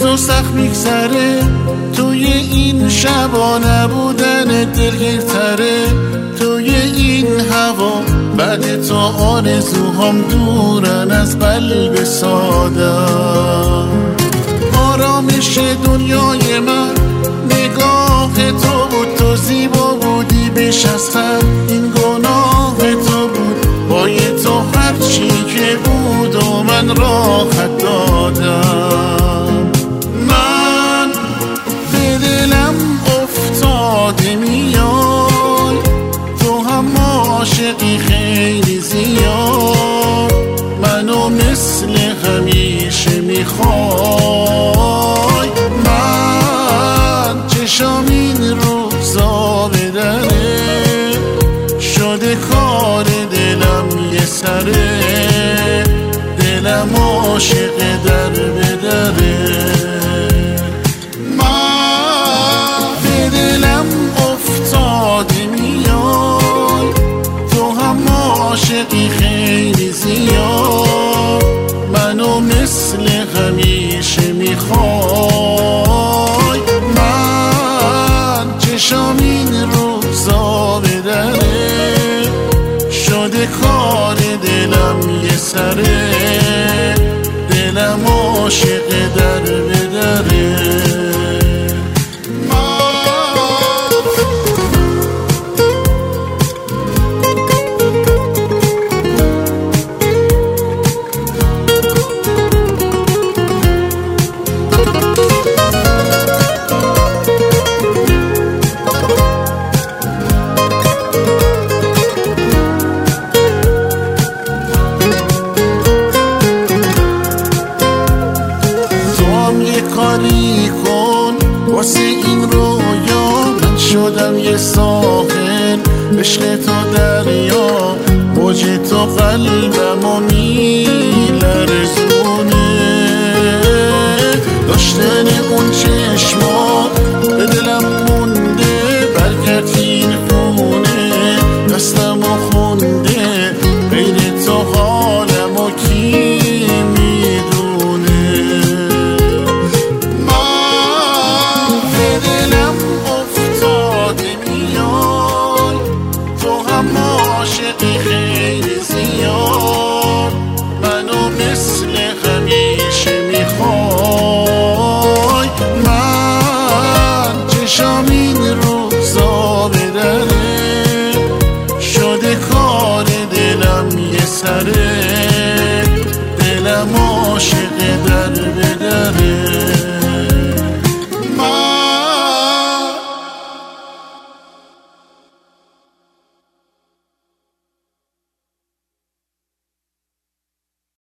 و سخت میگذره، توی این شبا نبودن دلگیرتره، توی این هوا بعد تو آرزوهام دورن از قلب سادم. آرامش دنیای من نگاه تو بود، تو زیبا بودی بیش از حد، این گناه تو بود، با تو هرچی که بود و من راحت دادم. من به دلم افتاده میای، تو هم عاشقی خیلی زیاد، منو مثل همیشه میخوای. من چشام این روزا بدره، شده کار دلم یه سره، دلم عاشق در بدره. من به دلم افتاده میای، تو هم عاشقی خیلی زیاد، منو مثل همیشه میخوای. من چشام این روزا بدره، شده کار دلم یه سره، دلم عاشق در بدره. کاری کن واسه این رویا، من شدم یه ساحل، عشق تو دریا، موج تو قلبمو میلرزونه، داشتن اون چشما به دلم مونده، برگرد این خونه دستمو خونده، غیر تو حالمو کی عاشقی خیلی زیاد، منو مثل همیشه میخوای. من چشام این روزا بدره، شده کار دلم یه سره، دلم عاشق